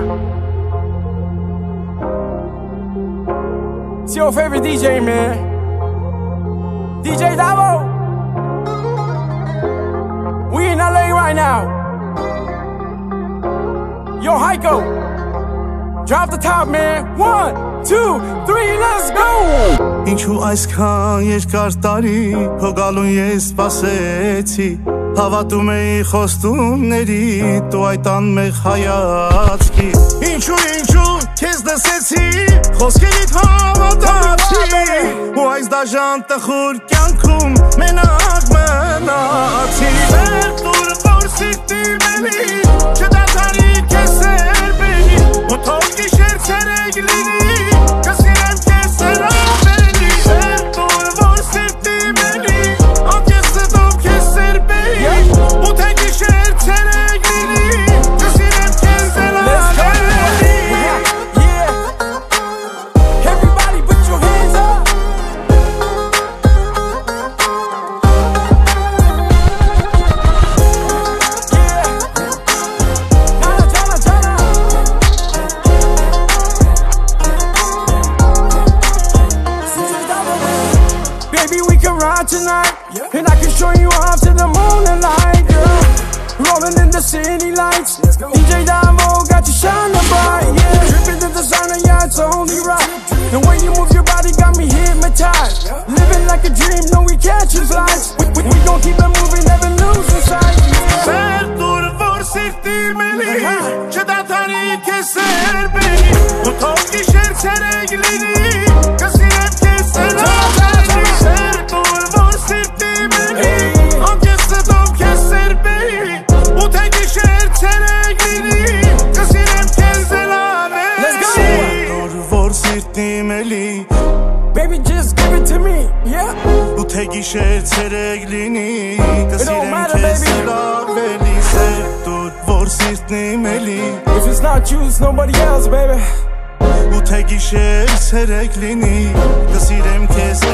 It's your favorite DJ, man. DJ Davo. We in LA right now. Yo, Heiko. Drop the top, man. 1, 2, 3, let's go. Ինչու այսքան երկար տարի քո գալուն ես սպասեցի Հավատում էի խոստումների դու այդ անմեղ հայացքի Ինչու քեզ լսեցի խոսքերիդ հավատացի ու այս դաժան տխուր կյանքում մենակ մնացի Վերտուր որ սիրտիմ էլի չդադարի քեզ սերբերի ու թող գիշեր ցերեկ լինի կսիրեմ քեզ սրավելի Վերտուր որ սիրտիմ էլի անկես դով քեզ սերբերի ու թե գիշեր ցերեկ լինի կսիրեմ քեզ սրավելի Everybody put your hands up. Baby, we can ride tonight, and I can show you off to the moon and light, girl. Rolling in the city lights, DJ Damo got you shining bright, yeah. Dripping in the designer, yeah, it's only right. The way you move your body got me hypnotized. Living like a dream, no, we catching flights. We gon' keep it moving, never losing sight, yeah. Վերտուր որ սիրտիմ էլի չդադարի քեզ սերբերի ու թող գիշեր ցերեկ լինի կսիրեմ քեզ սրավելի Վերտուր որ սիրտիմ էլի անկես դով քեզ սերբերի ու թե գիշեր ցերեկ լինի կսիրեմ քեզ սրավելի Վերտուր որ սիրտիմ էլի Baby, just give it to me, yeah. ու թե գիշեր ցերեկ լինի կսիրեմ քեզ սրավելի Վերտուր որ սիրտիմ էլի If it's not you, it's nobody else, baby. ու թե գիշեր ցերեկ լինի կսիրեմ քեզ